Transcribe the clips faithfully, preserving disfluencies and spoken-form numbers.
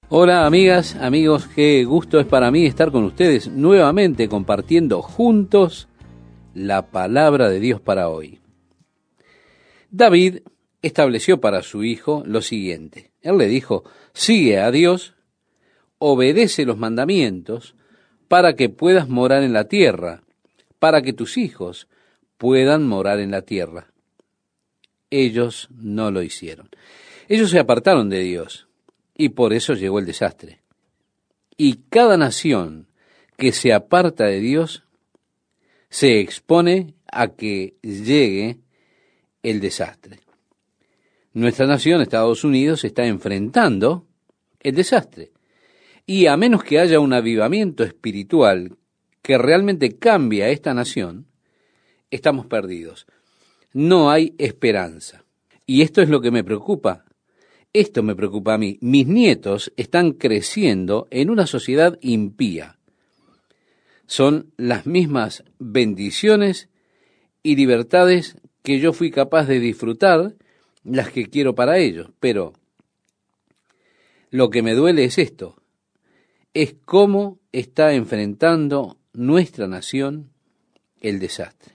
Hola amigas, amigos, qué gusto es para mí estar con ustedes nuevamente compartiendo juntos la palabra de Dios para hoy. David estableció para su hijo lo siguiente. Él le dijo, sigue a Dios, obedece los mandamientos para que puedas morar en la tierra, para que tus hijos puedan morar en la tierra. Ellos no lo hicieron. Ellos se apartaron de Dios. Y por eso llegó el desastre. Y cada nación que se aparta de Dios se expone a que llegue el desastre. Nuestra nación, Estados Unidos, está enfrentando el desastre. Y a menos que haya un avivamiento espiritual que realmente cambie a esta nación, estamos perdidos. No hay esperanza. Y esto es lo que me preocupa. Esto me preocupa a mí. Mis nietos están creciendo en una sociedad impía. Son las mismas bendiciones y libertades que yo fui capaz de disfrutar, las que quiero para ellos. Pero lo que me duele es esto, es cómo está enfrentando nuestra nación el desastre.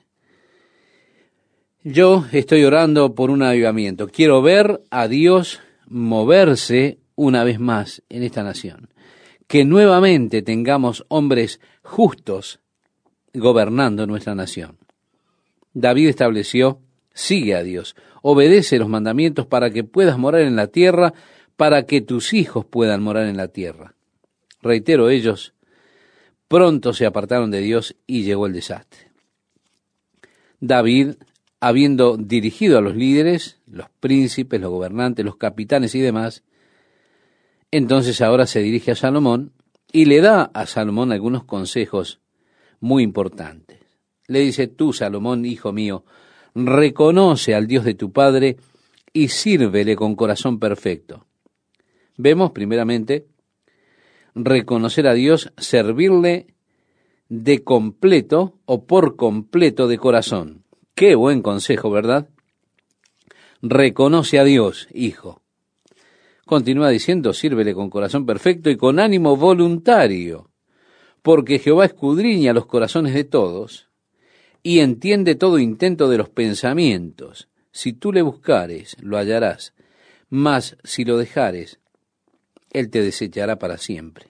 Yo estoy orando por un avivamiento. Quiero ver a Dios moverse una vez más en esta nación, que nuevamente tengamos hombres justos gobernando nuestra nación. David estableció, sigue a Dios, obedece los mandamientos para que puedas morar en la tierra, para que tus hijos puedan morar en la tierra. Reitero, ellos pronto se apartaron de Dios y llegó el desastre. David, habiendo dirigido a los líderes, los príncipes, los gobernantes, los capitanes y demás, entonces ahora se dirige a Salomón y le da a Salomón algunos consejos muy importantes. Le dice, tú, Salomón, hijo mío, reconoce al Dios de tu padre y sírvele con corazón perfecto. Vemos, primeramente, reconocer a Dios, servirle de completo o por completo de corazón. Qué buen consejo, ¿verdad? Reconoce a Dios, hijo. Continúa diciendo, sírvele con corazón perfecto y con ánimo voluntario, porque Jehová escudriña los corazones de todos y entiende todo intento de los pensamientos. Si tú le buscares, lo hallarás, mas si lo dejares, él te desechará para siempre.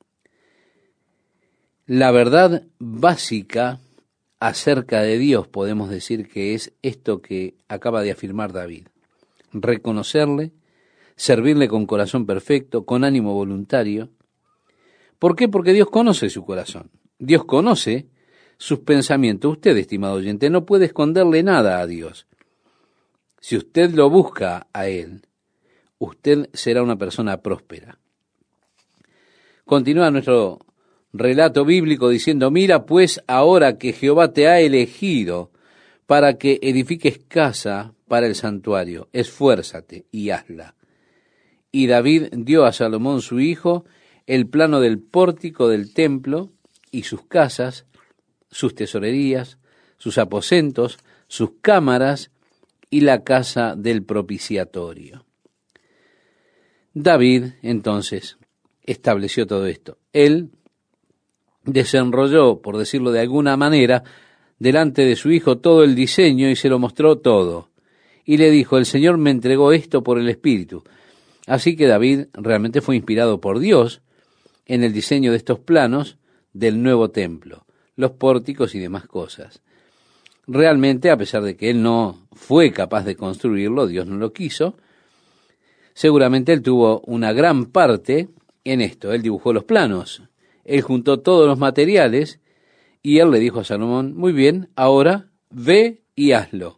La verdad básica acerca de Dios podemos decir que es esto que acaba de afirmar David. Reconocerle, servirle con corazón perfecto, con ánimo voluntario. ¿Por qué? Porque Dios conoce su corazón. Dios conoce sus pensamientos. Usted, estimado oyente, no puede esconderle nada a Dios. Si usted lo busca a Él, usted será una persona próspera. Continúa nuestro relato bíblico diciendo, mira pues ahora que Jehová te ha elegido para que edifiques casa para el santuario, esfuérzate y hazla. Y David dio a Salomón su hijo el plano del pórtico del templo y sus casas, sus tesorerías, sus aposentos, sus cámaras y la casa del propiciatorio. David, entonces, estableció todo esto. Él desenrolló, por decirlo de alguna manera, delante de su hijo todo el diseño y se lo mostró todo. Y le dijo, el Señor me entregó esto por el Espíritu. Así que David realmente fue inspirado por Dios en el diseño de estos planos del nuevo templo, los pórticos y demás cosas. Realmente, a pesar de que él no fue capaz de construirlo, Dios no lo quiso, seguramente él tuvo una gran parte en esto. Él dibujó los planos, él juntó todos los materiales y él le dijo a Salomón, muy bien, ahora ve y hazlo.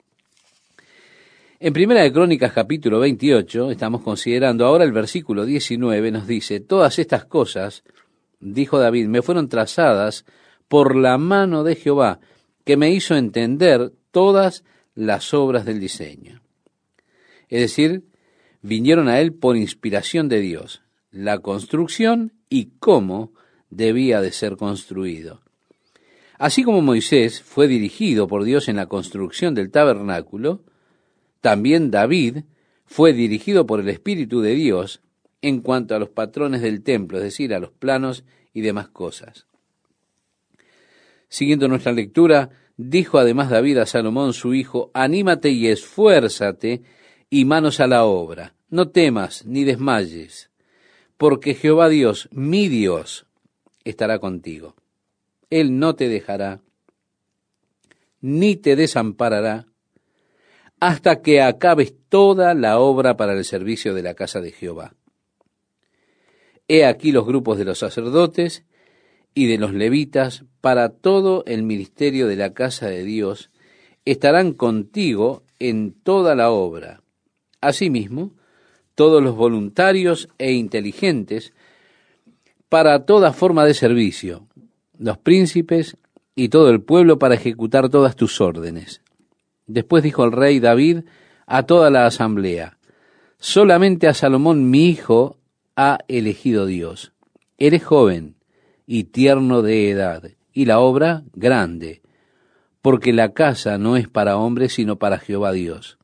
En Primera de Crónicas capítulo veintiocho, estamos considerando ahora el versículo diecinueve, nos dice, todas estas cosas, dijo David, me fueron trazadas por la mano de Jehová, que me hizo entender todas las obras del diseño. Es decir, vinieron a él por inspiración de Dios, la construcción y cómo debía de ser construido. Así como Moisés fue dirigido por Dios en la construcción del tabernáculo, también David fue dirigido por el Espíritu de Dios en cuanto a los patrones del templo, es decir, a los planos y demás cosas. Siguiendo nuestra lectura, dijo además David a Salomón su hijo: anímate y esfuérzate y manos a la obra. No temas ni desmayes, porque Jehová Dios, mi Dios, estará contigo. Él no te dejará, ni te desamparará, hasta que acabes toda la obra para el servicio de la casa de Jehová. He aquí los grupos de los sacerdotes y de los levitas para todo el ministerio de la casa de Dios estarán contigo en toda la obra. Asimismo, todos los voluntarios e inteligentes para toda forma de servicio, los príncipes y todo el pueblo para ejecutar todas tus órdenes. Después dijo el rey David a toda la asamblea: solamente a Salomón mi hijo ha elegido Dios. Eres joven y tierno de edad, y la obra grande, porque la casa no es para hombres, sino para Jehová Dios.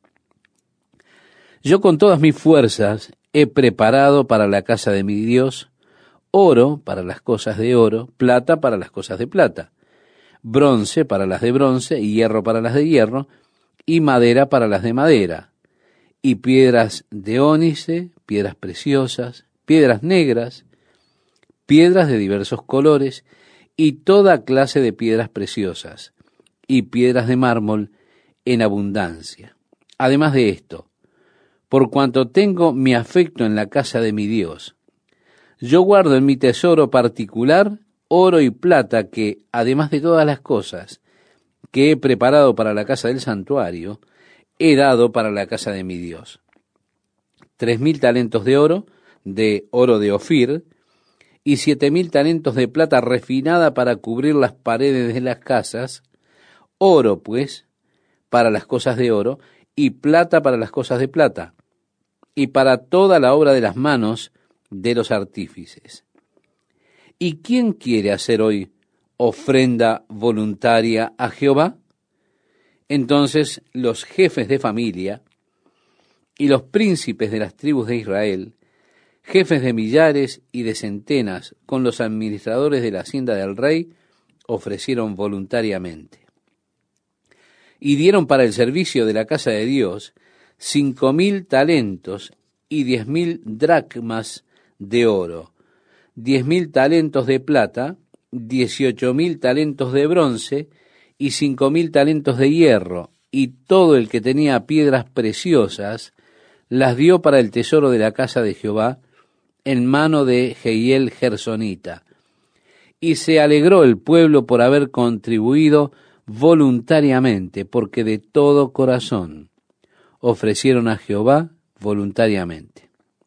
Yo con todas mis fuerzas he preparado para la casa de mi Dios oro para las cosas de oro, plata para las cosas de plata, bronce para las de bronce, y hierro para las de hierro, y madera para las de madera, y piedras de ónice, piedras preciosas, piedras negras, piedras de diversos colores, y toda clase de piedras preciosas, y piedras de mármol en abundancia. Además de esto, por cuanto tengo mi afecto en la casa de mi Dios, yo guardo en mi tesoro particular oro y plata que, además de todas las cosas que he preparado para la casa del santuario, he dado para la casa de mi Dios. Tres mil talentos de oro, de oro de Ofir, y siete mil talentos de plata refinada para cubrir las paredes de las casas, oro, pues, para las cosas de oro, y plata para las cosas de plata, y para toda la obra de las manos de los artífices. ¿Y quién quiere hacer hoy ofrenda voluntaria a Jehová? Entonces los jefes de familia y los príncipes de las tribus de Israel, jefes de millares y de centenas, con los administradores de la hacienda del rey, ofrecieron voluntariamente. Y dieron para el servicio de la casa de Dios cinco mil talentos y diez mil dracmas de oro, diez mil talentos de plata, dieciocho mil talentos de bronce y cinco mil talentos de hierro, y todo el que tenía piedras preciosas las dio para el tesoro de la casa de Jehová en mano de Jehiel Gersonita. Y se alegró el pueblo por haber contribuido voluntariamente, porque de todo corazón ofrecieron a Jehová voluntariamente.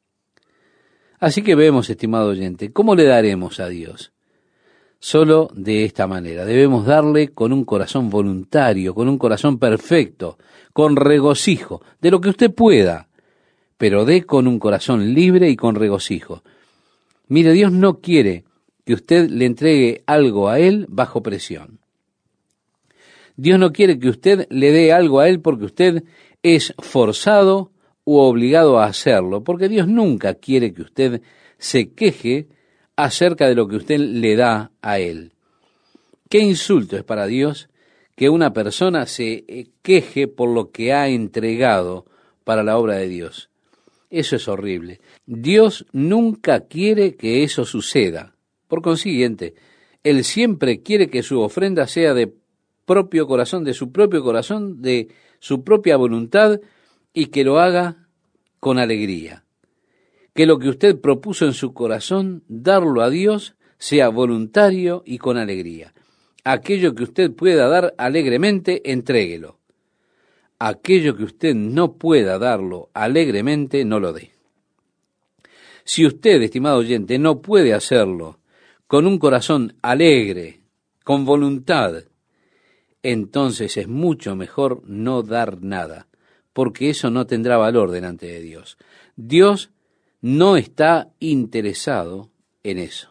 Así que vemos, estimado oyente, ¿cómo le daremos a Dios? Solo de esta manera. Debemos darle con un corazón voluntario, con un corazón perfecto, con regocijo, de lo que usted pueda, pero dé con un corazón libre y con regocijo. Mire, Dios no quiere que usted le entregue algo a Él bajo presión. Dios no quiere que usted le dé algo a Él porque usted es forzado u obligado a hacerlo, porque Dios nunca quiere que usted se queje acerca de lo que usted le da a Él. Qué insulto es para Dios que una persona se queje por lo que ha entregado para la obra de Dios. Eso es horrible. Dios nunca quiere que eso suceda. Por consiguiente, Él siempre quiere que su ofrenda sea de propio corazón, de su propio corazón, de su propia voluntad, y que lo haga con alegría. Que lo que usted propuso en su corazón, darlo a Dios, sea voluntario y con alegría. Aquello que usted pueda dar alegremente, entréguelo. Aquello que usted no pueda darlo alegremente, no lo dé. Si usted, estimado oyente, no puede hacerlo con un corazón alegre, con voluntad, entonces es mucho mejor no dar nada, porque eso no tendrá valor delante de Dios. Dios no está interesado en eso.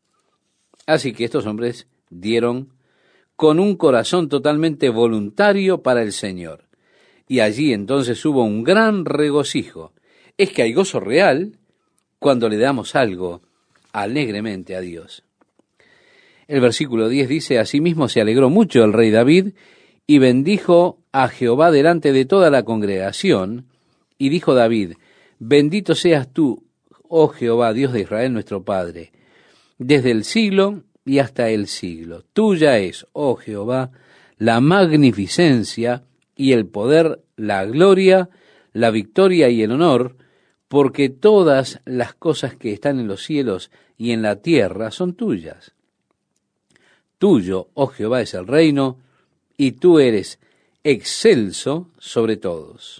Así que estos hombres dieron con un corazón totalmente voluntario para el Señor. Y allí entonces hubo un gran regocijo. Es que hay gozo real cuando le damos algo alegremente a Dios. El versículo diez dice, asimismo se alegró mucho el rey David y bendijo a Jehová delante de toda la congregación, y dijo David, bendito seas tú, oh Jehová, Dios de Israel nuestro Padre, desde el siglo y hasta el siglo. Tuya es, oh Jehová, la magnificencia y el poder, la gloria, la victoria y el honor, porque todas las cosas que están en los cielos y en la tierra son tuyas. Tuyo, oh Jehová, es el reino, y tú eres excelso sobre todos.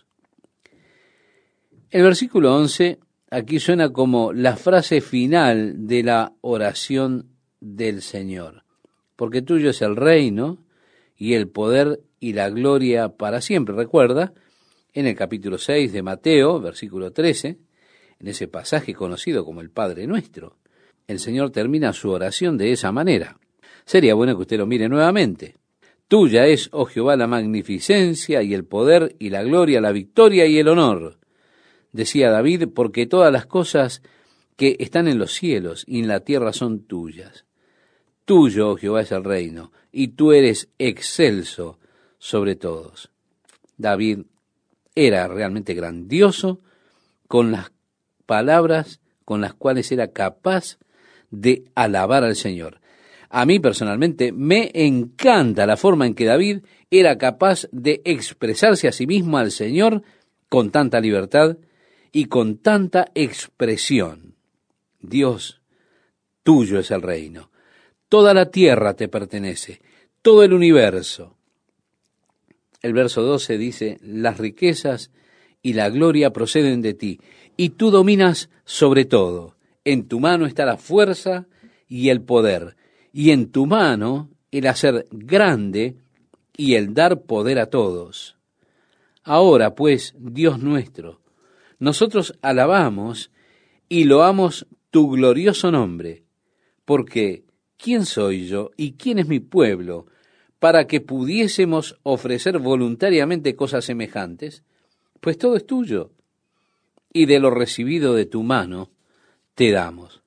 El versículo once aquí suena como la frase final de la oración del Señor, porque tuyo es el reino y el poder y la gloria para siempre. Recuerda, en el capítulo seis de Mateo, versículo trece, en ese pasaje conocido como el Padre Nuestro, el Señor termina su oración de esa manera. Sería bueno que usted lo mire nuevamente. Tuya es, oh Jehová, la magnificencia y el poder y la gloria, la victoria y el honor, decía David, porque todas las cosas que están en los cielos y en la tierra son tuyas. Tuyo, oh Jehová, es el reino, y tú eres excelso sobre todos. David era realmente grandioso con las palabras con las cuales era capaz de alabar al Señor. A mí personalmente me encanta la forma en que David era capaz de expresarse a sí mismo al Señor con tanta libertad y con tanta expresión. Dios, tuyo es el reino. Toda la tierra te pertenece, todo el universo. El verso doce dice, las riquezas y la gloria proceden de ti, y tú dominas sobre todo. En tu mano está la fuerza y el poder, y en tu mano el hacer grande y el dar poder a todos. Ahora, pues, Dios nuestro, nosotros alabamos y loamos tu glorioso nombre, porque ¿quién soy yo y quién es mi pueblo para que pudiésemos ofrecer voluntariamente cosas semejantes? Pues todo es tuyo, y de lo recibido de tu mano te damos.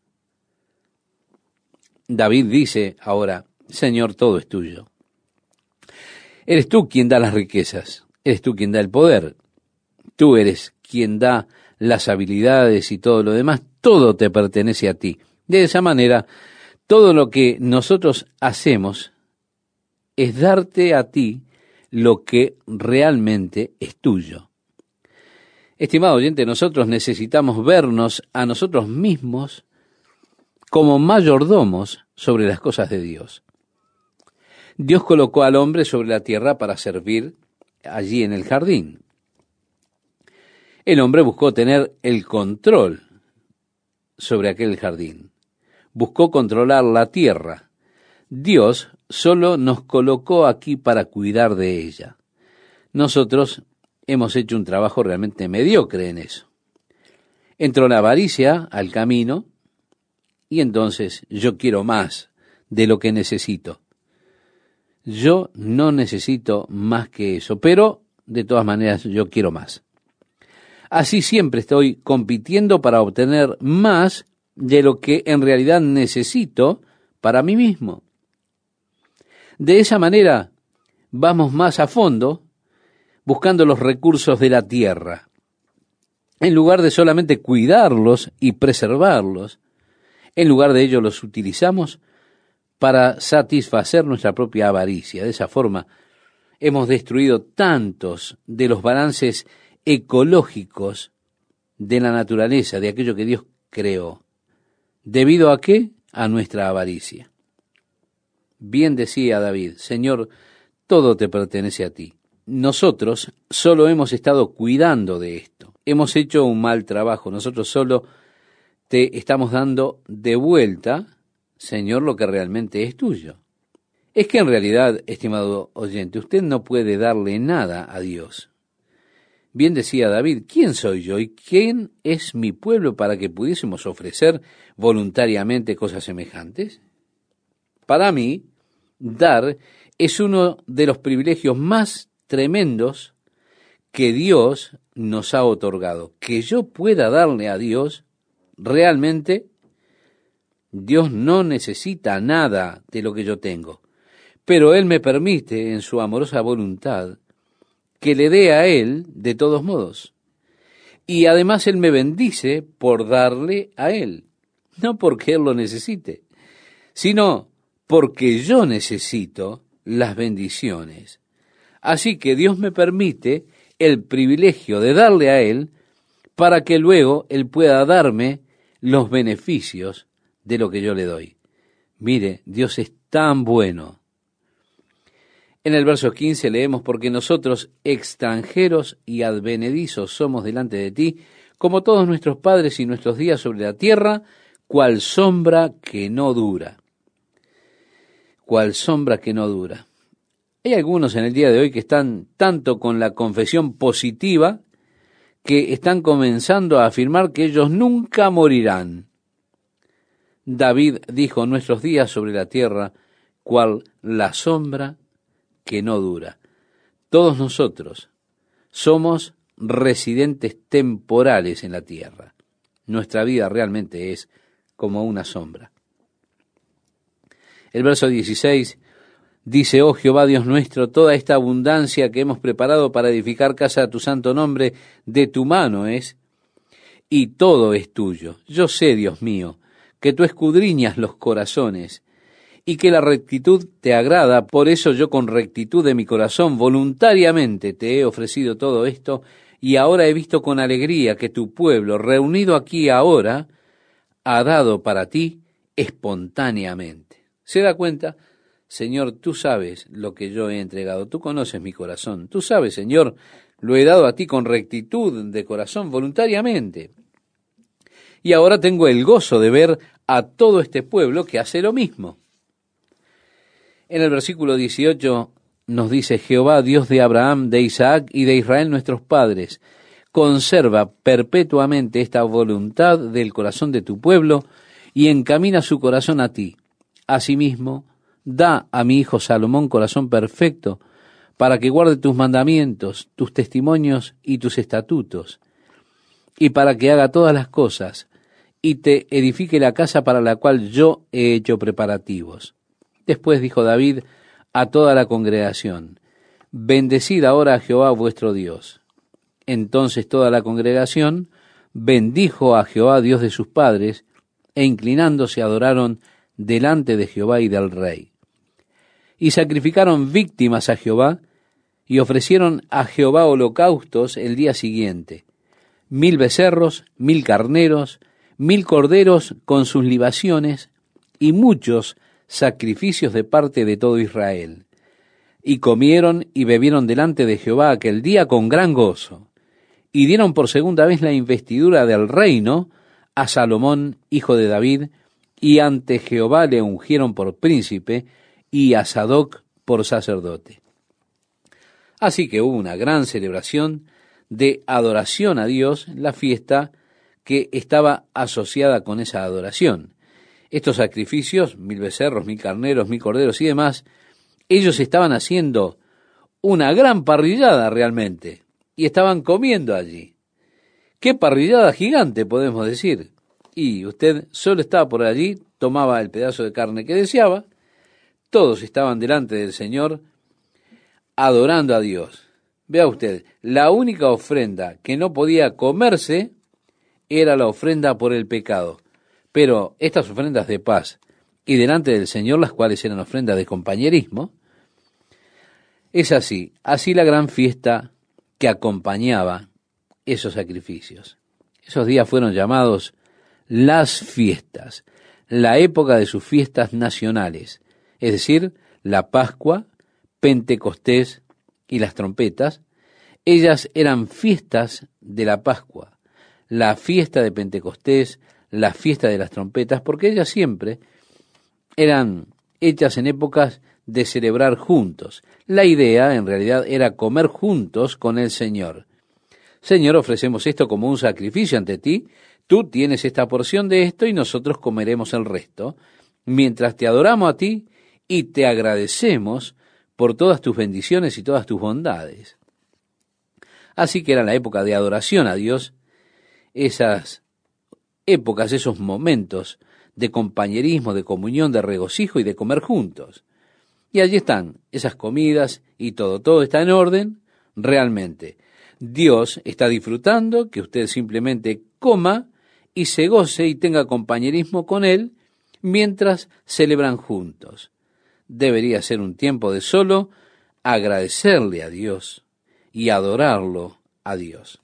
David dice ahora, Señor, todo es tuyo. Eres tú quien da las riquezas, eres tú quien da el poder, tú eres quien da las habilidades y todo lo demás, todo te pertenece a ti. De esa manera, todo lo que nosotros hacemos es darte a ti lo que realmente es tuyo. Estimado oyente, nosotros necesitamos vernos a nosotros mismos como mayordomos sobre las cosas de Dios. Dios colocó al hombre sobre la tierra para servir allí en el jardín. El hombre buscó tener el control sobre aquel jardín. Buscó controlar la tierra. Dios solo nos colocó aquí para cuidar de ella. Nosotros hemos hecho un trabajo realmente mediocre en eso. Entró la avaricia al camino y entonces yo quiero más de lo que necesito. Yo no necesito más que eso, pero de todas maneras yo quiero más. Así siempre estoy compitiendo para obtener más de lo que en realidad necesito para mí mismo. De esa manera vamos más a fondo buscando los recursos de la tierra. En lugar de solamente cuidarlos y preservarlos, en lugar de ello los utilizamos para satisfacer nuestra propia avaricia. De esa forma hemos destruido tantos de los balances ecológicos de la naturaleza, de aquello que Dios creó. ¿Debido a qué? A nuestra avaricia. Bien decía David, Señor, todo te pertenece a ti. Nosotros solo hemos estado cuidando de esto. Hemos hecho un mal trabajo. Nosotros solo te estamos dando de vuelta, Señor, lo que realmente es tuyo. Es que en realidad, estimado oyente, usted no puede darle nada a Dios. Bien decía David, ¿quién soy yo y quién es mi pueblo para que pudiésemos ofrecer voluntariamente cosas semejantes? Para mí, dar es uno de los privilegios más tremendos que Dios nos ha otorgado. Que yo pueda darle a Dios realmente Dios no necesita nada de lo que yo tengo, pero Él me permite en su amorosa voluntad que le dé a Él de todos modos. Y además Él me bendice por darle a Él, no porque Él lo necesite, sino porque yo necesito las bendiciones. Así que Dios me permite el privilegio de darle a Él para que luego Él pueda darme los beneficios de lo que yo le doy. Mire, Dios es tan bueno. En el verso quince leemos, porque nosotros extranjeros y advenedizos somos delante de ti, como todos nuestros padres y nuestros días sobre la tierra, cual sombra que no dura. Cual sombra que no dura. Hay algunos en el día de hoy que están tanto con la confesión positiva que están comenzando a afirmar que ellos nunca morirán. David dijo, nuestros días sobre la tierra, cual la sombra que no dura. Todos nosotros somos residentes temporales en la tierra. Nuestra vida realmente es como una sombra. El verso dieciséis dice, oh Jehová Dios nuestro, toda esta abundancia que hemos preparado para edificar casa a tu santo nombre, de tu mano es, y todo es tuyo. Yo sé, Dios mío, que tú escudriñas los corazones, y que la rectitud te agrada, por eso yo con rectitud de mi corazón voluntariamente te he ofrecido todo esto, y ahora he visto con alegría que tu pueblo, reunido aquí ahora, ha dado para ti espontáneamente. ¿Se da cuenta? Señor, tú sabes lo que yo he entregado, tú conoces mi corazón, tú sabes, Señor, lo he dado a ti con rectitud de corazón, voluntariamente. Y ahora tengo el gozo de ver a todo este pueblo que hace lo mismo. En el versículo dieciocho nos dice, Jehová, Dios de Abraham, de Isaac y de Israel nuestros padres, conserva perpetuamente esta voluntad del corazón de tu pueblo y encamina su corazón a ti. Asimismo, da a mi hijo Salomón corazón perfecto para que guarde tus mandamientos, tus testimonios y tus estatutos, y para que haga todas las cosas y te edifique la casa para la cual yo he hecho preparativos. Después dijo David a toda la congregación, bendecid ahora a Jehová vuestro Dios. Entonces toda la congregación bendijo a Jehová Dios de sus padres, e inclinándose adoraron delante de Jehová y del rey. Y sacrificaron víctimas a Jehová, y ofrecieron a Jehová holocaustos el día siguiente, mil becerros, mil carneros, mil corderos con sus libaciones, y muchos sacrificios de parte de todo Israel. Y comieron y bebieron delante de Jehová aquel día con gran gozo, y dieron por segunda vez la investidura del reino a Salomón, hijo de David, y ante Jehová le ungieron por príncipe, y a Sadoc por sacerdote. Así que hubo una gran celebración de adoración a Dios, la fiesta que estaba asociada con esa adoración. Estos sacrificios, mil becerros, mil carneros, mil corderos y demás, ellos estaban haciendo una gran parrillada realmente, y estaban comiendo allí. ¡Qué parrillada gigante, podemos decir! Y usted solo estaba por allí, tomaba el pedazo de carne que deseaba, todos estaban delante del Señor, adorando a Dios. Vea usted, la única ofrenda que no podía comerse era la ofrenda por el pecado. Pero estas ofrendas de paz y delante del Señor, las cuales eran ofrendas de compañerismo, es así, así la gran fiesta que acompañaba esos sacrificios. Esos días fueron llamados las fiestas, la época de sus fiestas nacionales, es decir, la Pascua, Pentecostés y las trompetas. Ellas eran fiestas de la Pascua, la fiesta de Pentecostés, la fiesta de las trompetas, porque ellas siempre eran hechas en épocas de celebrar juntos. La idea, en realidad, era comer juntos con el Señor. Señor, ofrecemos esto como un sacrificio ante ti, tú tienes esta porción de esto y nosotros comeremos el resto, mientras te adoramos a ti y te agradecemos por todas tus bendiciones y todas tus bondades. Así que era la época de adoración a Dios, esas épocas, esos momentos de compañerismo, de comunión, de regocijo y de comer juntos. Y allí están esas comidas y todo, todo está en orden realmente. Dios está disfrutando que usted simplemente coma y se goce y tenga compañerismo con Él mientras celebran juntos. Debería ser un tiempo de solo agradecerle a Dios y adorarlo a Dios.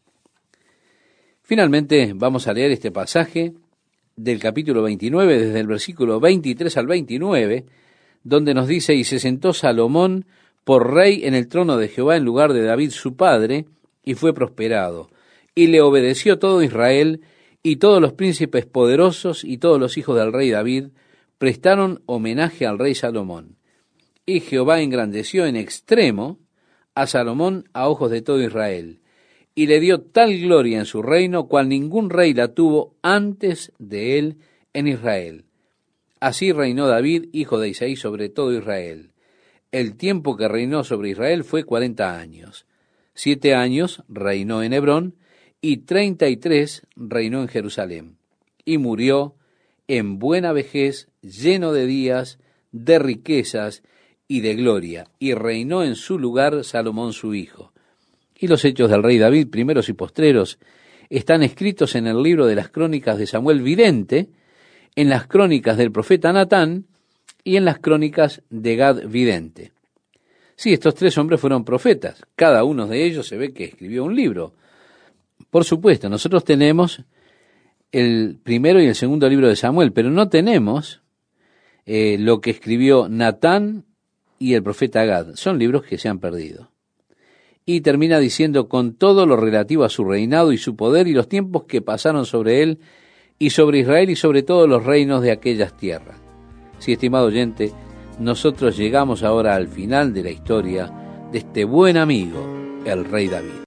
Finalmente vamos a leer este pasaje del capítulo veintinueve, desde el versículo veintitrés al veintinueve, donde nos dice: y se sentó Salomón por rey en el trono de Jehová en lugar de David su padre, y fue prosperado, y le obedeció todo Israel, y todos los príncipes poderosos y todos los hijos del rey David prestaron homenaje al rey Salomón. Y Jehová engrandeció en extremo a Salomón a ojos de todo Israel, y le dio tal gloria en su reino, cual ningún rey la tuvo antes de él en Israel. Así reinó David, hijo de Isaí, sobre todo Israel. El tiempo que reinó sobre Israel fue cuarenta años. Siete años reinó en Hebrón, y treinta y tres reinó en Jerusalén. Y murió en buena vejez, lleno de días, de riquezas y de gloria, y reinó en su lugar Salomón su hijo. Y los hechos del rey David, primeros y postreros, están escritos en el libro de las crónicas de Samuel vidente, en las crónicas del profeta Natán y en las crónicas de Gad vidente. Sí, estos tres hombres fueron profetas. Cada uno de ellos se ve que escribió un libro. Por supuesto, nosotros tenemos el primero y el segundo libro de Samuel, pero no tenemos eh, lo que escribió Natán y el profeta Gad. Son libros que se han perdido. Y termina diciendo: con todo lo relativo a su reinado y su poder y los tiempos que pasaron sobre él y sobre Israel y sobre todos los reinos de aquellas tierras. Sí, estimado oyente, nosotros llegamos ahora al final de la historia de este buen amigo, el rey David.